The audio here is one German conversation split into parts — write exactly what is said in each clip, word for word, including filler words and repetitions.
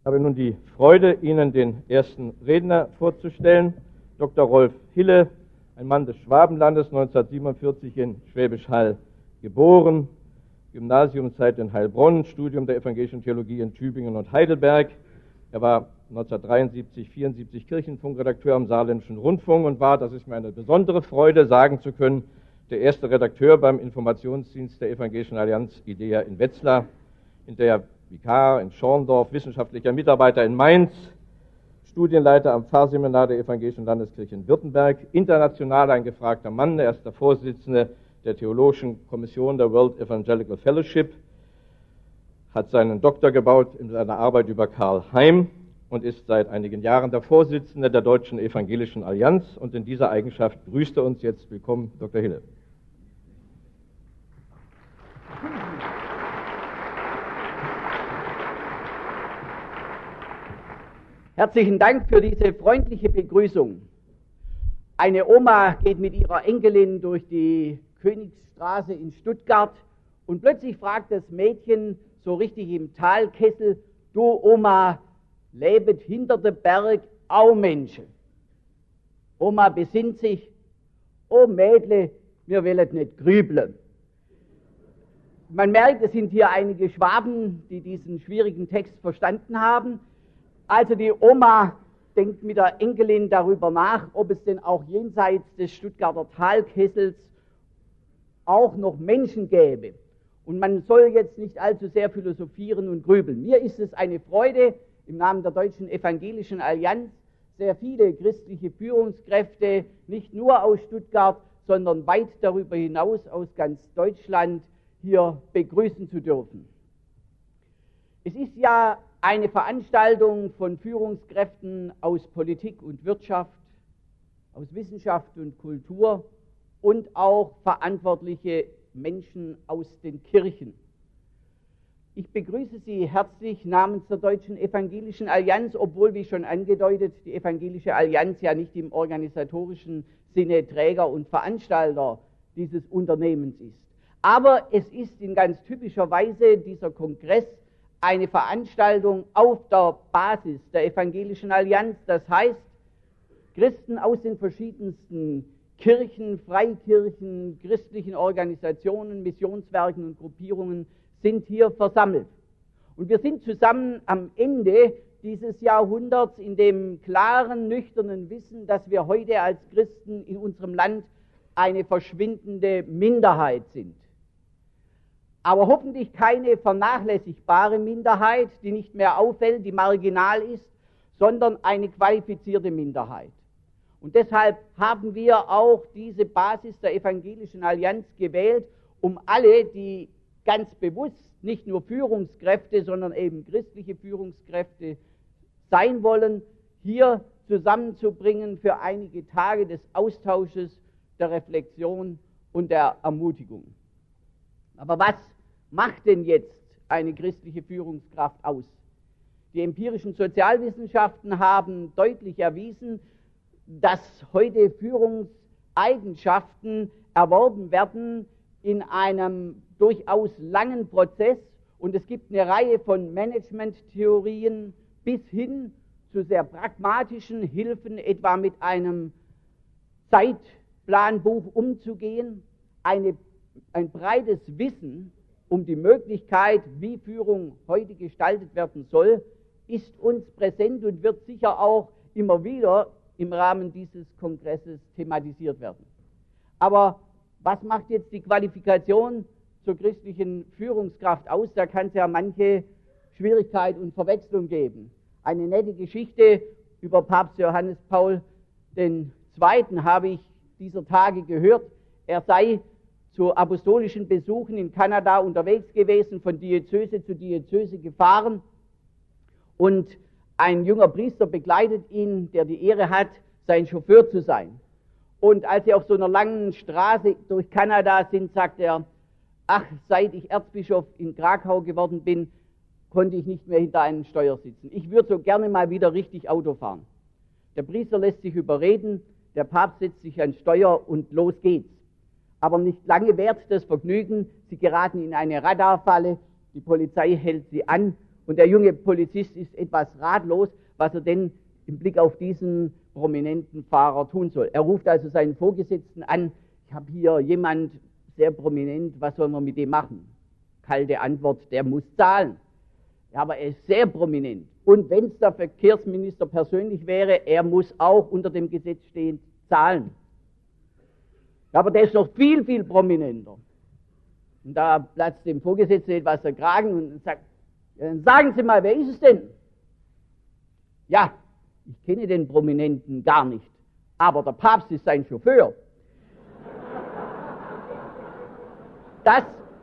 Ich habe nun die Freude, Ihnen den ersten Redner vorzustellen, Doktor Rolf Hille, ein Mann des Schwabenlandes, neunzehnhundertsiebenundvierzig in Schwäbisch Hall geboren, Gymnasiumszeit in Heilbronn, Studium der evangelischen Theologie in Tübingen und Heidelberg. Er war neunzehnhundertdreiundsiebzig, vierundsiebzig Kirchenfunkredakteur am Saarländischen Rundfunk und war, das ist mir eine besondere Freude, sagen zu können, der erste Redakteur beim Informationsdienst der Evangelischen Allianz IDEA in Wetzlar, hinterher Vikar in Schorndorf, wissenschaftlicher Mitarbeiter in Mainz, Studienleiter am Pfarrseminar der Evangelischen Landeskirche in Württemberg, international ein gefragter Mann, er ist der Vorsitzende der Theologischen Kommission der World Evangelical Fellowship, hat seinen Doktor gebaut in seiner Arbeit über Karl Heim und ist seit einigen Jahren der Vorsitzende der Deutschen Evangelischen Allianz. Und in dieser Eigenschaft grüßt er uns jetzt. Willkommen, Doktor Hille. Herzlichen Dank für diese freundliche Begrüßung. Eine Oma geht mit ihrer Enkelin durch die Königsstraße in Stuttgart und plötzlich fragt das Mädchen so richtig im Talkessel: Du Oma, lebet hinter dem Berg auch Menschen? Oma besinnt sich: Oh Mädle, wir wollen nicht grübeln. Man merkt, es sind hier einige Schwaben, die diesen schwierigen Text verstanden haben. Also die Oma denkt mit der Enkelin darüber nach, ob es denn auch jenseits des Stuttgarter Talkessels auch noch Menschen gäbe. Und man soll jetzt nicht allzu sehr philosophieren und grübeln. Mir ist es eine Freude, im Namen der Deutschen Evangelischen Allianz sehr viele christliche Führungskräfte, nicht nur aus Stuttgart, sondern weit darüber hinaus aus ganz Deutschland, hier begrüßen zu dürfen. Es ist ja eine Veranstaltung von Führungskräften aus Politik und Wirtschaft, aus Wissenschaft und Kultur und auch verantwortliche Menschen aus den Kirchen. Ich begrüße Sie herzlich namens der Deutschen Evangelischen Allianz, obwohl, wie schon angedeutet, die Evangelische Allianz ja nicht im organisatorischen Sinne Träger und Veranstalter dieses Unternehmens ist. Aber es ist in ganz typischer Weise dieser Kongress eine Veranstaltung auf der Basis der Evangelischen Allianz. Das heißt, Christen aus den verschiedensten Kirchen, Freikirchen, christlichen Organisationen, Missionswerken und Gruppierungen sind hier versammelt. Und wir sind zusammen am Ende dieses Jahrhunderts in dem klaren, nüchternen Wissen, dass wir heute als Christen in unserem Land eine verschwindende Minderheit sind. Aber hoffentlich keine vernachlässigbare Minderheit, die nicht mehr auffällt, die marginal ist, sondern eine qualifizierte Minderheit. Und deshalb haben wir auch diese Basis der Evangelischen Allianz gewählt, um alle, die ganz bewusst nicht nur Führungskräfte, sondern eben christliche Führungskräfte sein wollen, hier zusammenzubringen für einige Tage des Austausches, der Reflexion und der Ermutigung. Aber was macht denn jetzt eine christliche Führungskraft aus? Die empirischen Sozialwissenschaften haben deutlich erwiesen, dass heute Führungseigenschaften erworben werden in einem durchaus langen Prozess, und es gibt eine Reihe von Managementtheorien bis hin zu sehr pragmatischen Hilfen, etwa mit einem Zeitplanbuch umzugehen, eine, ein breites Wissen um die Möglichkeit, wie Führung heute gestaltet werden soll, ist uns präsent und wird sicher auch immer wieder im Rahmen dieses Kongresses thematisiert werden. Aber was macht jetzt die Qualifikation zur christlichen Führungskraft aus? Da kann es ja manche Schwierigkeit und Verwechslung geben. Eine nette Geschichte über Papst Johannes Paul der Zweite habe ich dieser Tage gehört. Er sei zu apostolischen Besuchen in Kanada unterwegs gewesen, von Diözese zu Diözese gefahren, und ein junger Priester begleitet ihn, der die Ehre hat, sein Chauffeur zu sein. Und als sie auf so einer langen Straße durch Kanada sind, sagt er: Ach, seit ich Erzbischof in Krakau geworden bin, konnte ich nicht mehr hinter einem Steuer sitzen. Ich würde so gerne mal wieder richtig Auto fahren. Der Priester lässt sich überreden, der Papst setzt sich ans Steuer und los geht's. Aber nicht lange währt das Vergnügen, sie geraten in eine Radarfalle, die Polizei hält sie an Und der junge Polizist ist etwas ratlos, was er denn im Blick auf diesen prominenten Fahrer tun soll. Er ruft also seinen Vorgesetzten an, ich habe hier jemand sehr prominent, was sollen wir mit dem machen? Kalte Antwort, der muss zahlen. Ja, aber er ist sehr prominent. Und wenn es der Verkehrsminister persönlich wäre, er muss auch unter dem Gesetz stehen, zahlen. Ja, aber der ist noch viel, viel prominenter. Und da platzt dem Vorgesetzten etwas der Kragen und sagt, ja, dann sagen Sie mal, wer ist es denn? Ja, ich kenne den Prominenten gar nicht, aber der Papst ist sein Chauffeur. Das,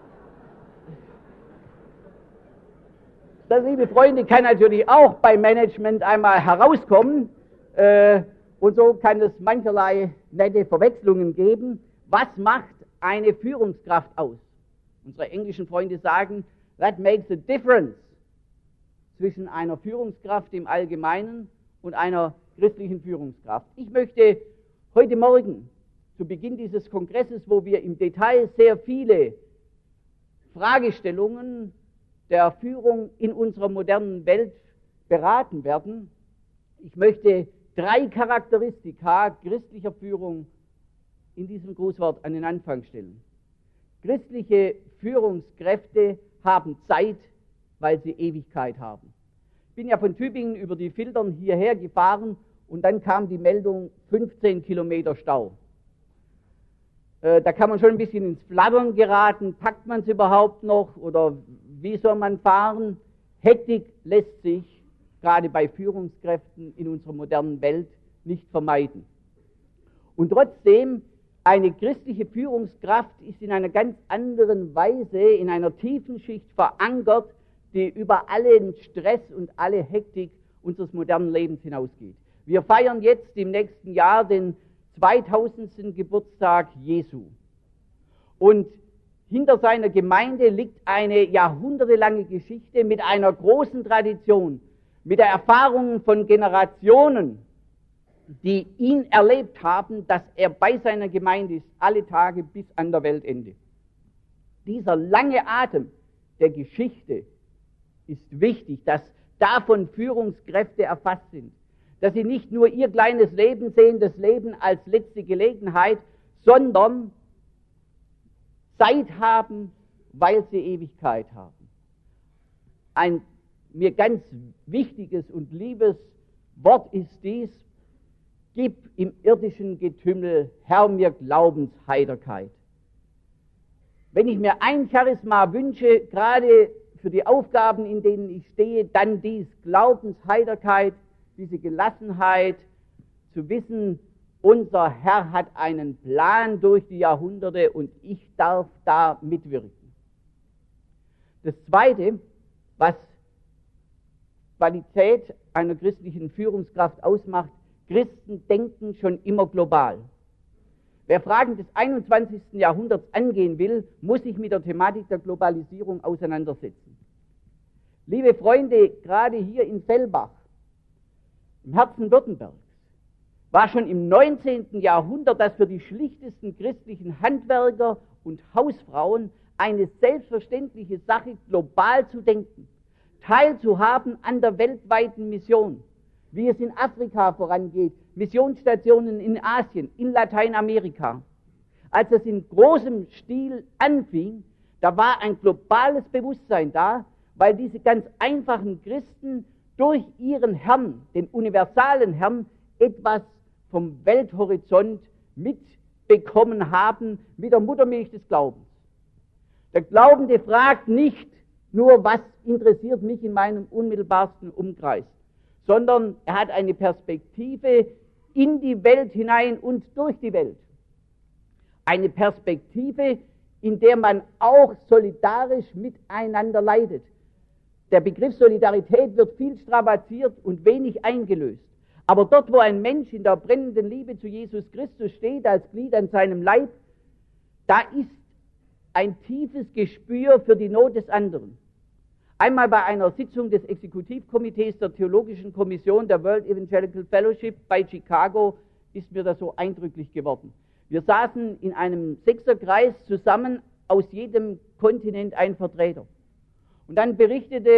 das, liebe Freunde, kann natürlich auch beim Management einmal herauskommen. Äh, und so kann es mancherlei nette Verwechslungen geben. Was macht eine Führungskraft aus? Unsere englischen Freunde sagen, that makes a difference zwischen einer Führungskraft im Allgemeinen und einer christlichen Führungskraft. Ich möchte heute Morgen zu Beginn dieses Kongresses, wo wir im Detail sehr viele Fragestellungen der Führung in unserer modernen Welt beraten werden, ich möchte drei Charakteristika christlicher Führung in diesem Grußwort an den Anfang stellen. Christliche Führungskräfte haben Zeit, weil sie Ewigkeit haben. Ich bin ja von Tübingen über die Filtern hierher gefahren und dann kam die Meldung fünfzehn Kilometer Stau. Äh, da kann man schon ein bisschen ins Flattern geraten. Packt man es überhaupt noch oder wie soll man fahren? Hektik lässt sich gerade bei Führungskräften in unserer modernen Welt nicht vermeiden. Und trotzdem, eine christliche Führungskraft ist in einer ganz anderen Weise, in einer tiefen Schicht verankert, die über allen Stress und alle Hektik unseres modernen Lebens hinausgeht. Wir feiern jetzt im nächsten Jahr den zweitausendsten Geburtstag Jesu. Und hinter seiner Gemeinde liegt eine jahrhundertelange Geschichte mit einer großen Tradition, mit der Erfahrung von Generationen, die ihn erlebt haben, dass er bei seiner Gemeinde ist, alle Tage bis an der Weltende. Dieser lange Atem der Geschichte ist wichtig, dass davon Führungskräfte erfasst sind, dass sie nicht nur ihr kleines Leben sehen, das Leben als letzte Gelegenheit, sondern Zeit haben, weil sie Ewigkeit haben. Ein mir ganz wichtiges und liebes Wort ist dies: Gib im irdischen Getümmel, Herr, mir Glaubensheiterkeit. Wenn ich mir ein Charisma wünsche, gerade für die Aufgaben, in denen ich stehe, dann dies: Glaubensheiterkeit, diese Gelassenheit, zu wissen, unser Herr hat einen Plan durch die Jahrhunderte und ich darf da mitwirken. Das Zweite, was Qualität einer christlichen Führungskraft ausmacht: Christen denken schon immer global. Wer Fragen des einundzwanzigsten Jahrhunderts angehen will, muss sich mit der Thematik der Globalisierung auseinandersetzen. Liebe Freunde, gerade hier in Fellbach, im Herzen Württembergs, war schon im neunzehnten Jahrhundert das für die schlichtesten christlichen Handwerker und Hausfrauen eine selbstverständliche Sache, global zu denken, teilzuhaben an der weltweiten Mission, wie es in Afrika vorangeht, Missionsstationen in Asien, in Lateinamerika. Als es in großem Stil anfing, da war ein globales Bewusstsein da, weil diese ganz einfachen Christen durch ihren Herrn, den universalen Herrn, etwas vom Welthorizont mitbekommen haben, mit der Muttermilch des Glaubens. Der Glaubende fragt nicht nur, was interessiert mich in meinem unmittelbarsten Umkreis, sondern er hat eine Perspektive in die Welt hinein und durch die Welt. Eine Perspektive, in der man auch solidarisch miteinander leidet. Der Begriff Solidarität wird viel strapaziert und wenig eingelöst. Aber dort, wo ein Mensch in der brennenden Liebe zu Jesus Christus steht, als Glied an seinem Leib, da ist ein tiefes Gespür für die Not des anderen. Einmal bei einer Sitzung des Exekutivkomitees der Theologischen Kommission der World Evangelical Fellowship bei Chicago ist mir das so eindrücklich geworden. Wir saßen in einem Sechserkreis zusammen, aus jedem Kontinent ein Vertreter. Und dann berichtete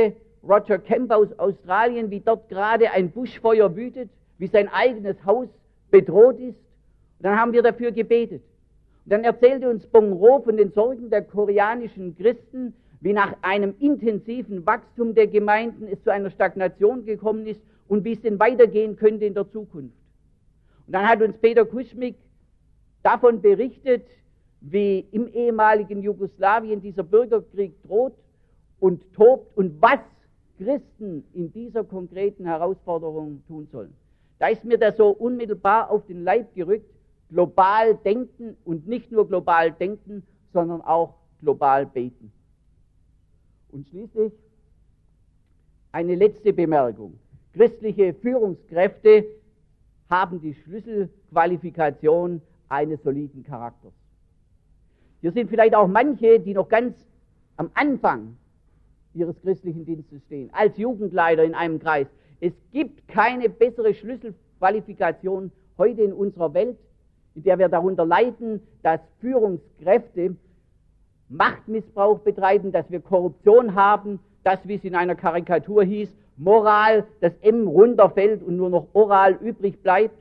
Roger Kemp aus Australien, wie dort gerade ein Buschfeuer wütet, wie sein eigenes Haus bedroht ist. Und dann haben wir dafür gebetet. Und dann erzählte uns Bong-ro von den Sorgen der koreanischen Christen, wie nach einem intensiven Wachstum der Gemeinden es zu einer Stagnation gekommen ist und wie es denn weitergehen könnte in der Zukunft. Und dann hat uns Peter Kuschmick davon berichtet, wie im ehemaligen Jugoslawien dieser Bürgerkrieg droht und tobt und was Christen in dieser konkreten Herausforderung tun sollen. Da ist mir das so unmittelbar auf den Leib gerückt, global denken und nicht nur global denken, sondern auch global beten. Und schließlich eine letzte Bemerkung. Christliche Führungskräfte haben die Schlüsselqualifikation eines soliden Charakters. Hier sind vielleicht auch manche, die noch ganz am Anfang ihres christlichen Dienstes stehen, als Jugendleiter in einem Kreis. Es gibt keine bessere Schlüsselqualifikation heute in unserer Welt, in der wir darunter leiden, dass Führungskräfte Machtmissbrauch betreiben, dass wir Korruption haben, dass, wie es in einer Karikatur hieß, Moral, das M runterfällt und nur noch Oral übrig bleibt.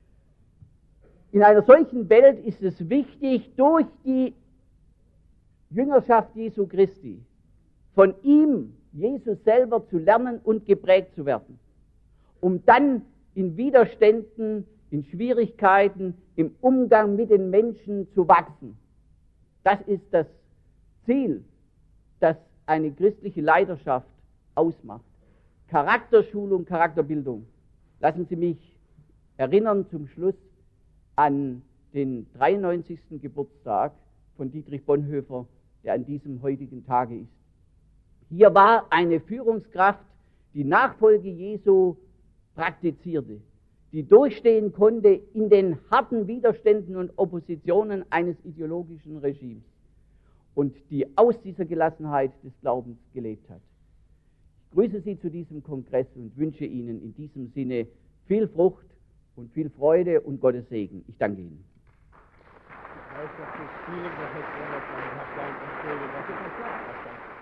In einer solchen Welt ist es wichtig, durch die Jüngerschaft Jesu Christi von ihm, Jesus selber, zu lernen und geprägt zu werden, um dann in Widerständen, in Schwierigkeiten, im Umgang mit den Menschen zu wachsen. Das ist das Ziel, das eine christliche Leiterschaft ausmacht. Charakterschulung, Charakterbildung. Lassen Sie mich erinnern zum Schluss an den dreiundneunzigsten Geburtstag von Dietrich Bonhoeffer, der an diesem heutigen Tage ist. Hier war eine Führungskraft, die Nachfolge Jesu praktizierte, die durchstehen konnte in den harten Widerständen und Oppositionen eines ideologischen Regimes und die aus dieser Gelassenheit des Glaubens gelebt hat. Ich grüße Sie zu diesem Kongress und wünsche Ihnen in diesem Sinne viel Frucht und viel Freude und Gottes Segen. Ich danke Ihnen. Ich weiß, dass das schwierig ist,